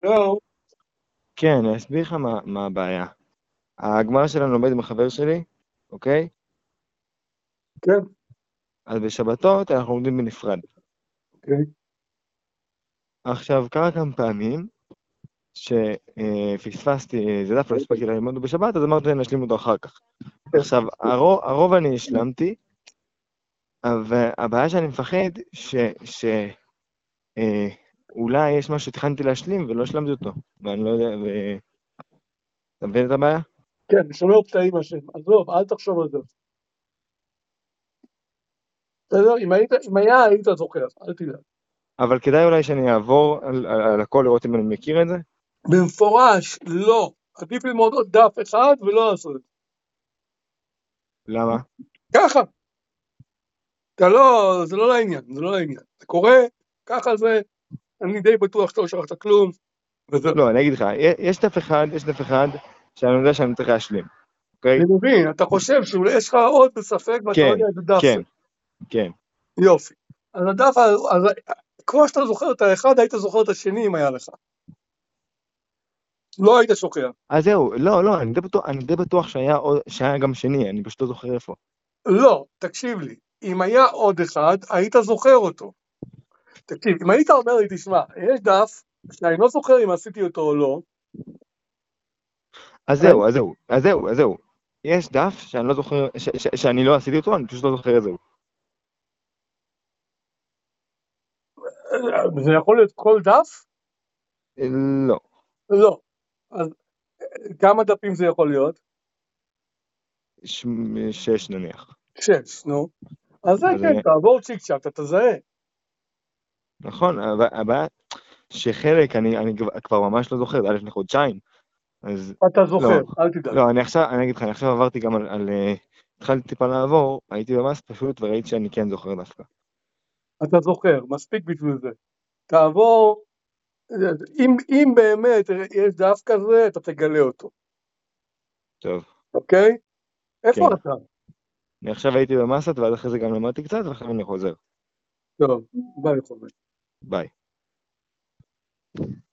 לא, כן, אני אסביר לך מה הבעיה. הגמרא שלנו לומד עם החבר שלי, אוקיי? כן, אז בשבתות אנחנו לומדים בנפרד. אוקיי. עכשיו, קרה כמה פעמים שפספסתי איזה דף, לא הספקתי ללמוד אותו בשבת, אז אמרתי שאני אשלים אותו אחר כך. עכשיו, הרוב אני השלמתי, אבל הבעיה שאני מפחד אולי יש משהו שתכננתי להשלים ולא השלמתי אותו, ואני לא יודע, אתה מבין את הבעיה? כן, שומר פתאים השם. עזוב, אל תחשוב על זה. בסדר? אם היה, היית זוכר, אל תדאג. אבל כדאי אולי שאני אעבור על הכל לראות אם אני מכיר את זה. במפורש, לא. עדיף ללמוד עוד דף אחד ולא לעשות את זה. למה? ככה. אתה לא, זה לא לעניין, זה לא לעניין. זה קורה, ככה זה, אני די בטוח שאתה לא שכחת כלום, וזהו. לא, אני אגיד לך, יש דף אחד שאני יודע שאני צריך להשלים, אוקיי? אני מבין, אתה חושב שאולי יש לך עוד בספק ואתה לא כן, יודע איזה דף זה. כן, כן. יופי. אז הדף, אז כמו שאתה זוכר את האחד, היית זוכר את השני אם היה לך. לא היית שוכח. אז זהו, לא, אני די בטוח שהיה גם שני, אני פשוט לא זוכר איפה. לא, תקשיב לי. אם היה עוד אחד, היית זוכר אותו. תקשיב, אם היית אומר לי, תשמע, יש דף שאני לא זוכר אם עשיתי אותו או לא, אז זהו, אז זהו, אז זהו, אז זהו. יש דף שאני לא זוכר, שאני לא עשיתי אותו, אני פשוט לא זוכר את זהו. זה יכול להיות כל דף? לא, לא. אז כמה דפים זה יכול להיות? ש- שש נניח. שש, נו. אז זה אז כן, אני, תעבור צ'יק צ'אק, אתה תזהה. נכון, הבעיה שחלק אני כבר ממש לא זוכר, זה היה לפני חודשיים, אז אתה לא, זוכר, אל תדאג. לא, אני אגיד לך, אני עכשיו עברתי גם התחלתי טיפה לעבור, הייתי במס פשוט וראיתי שאני כן זוכר דווקא. אתה זוכר, מספיק בשביל זה. תעבור, אם באמת יש דף כזה, אתה תגלה אותו, טוב, אוקיי? איפה כן. אתה? אני עכשיו הייתי במסת, ואז אחרי זה גם למדתי קצת, ועכשיו אני חוזר. טוב, ביי חומר. ביי.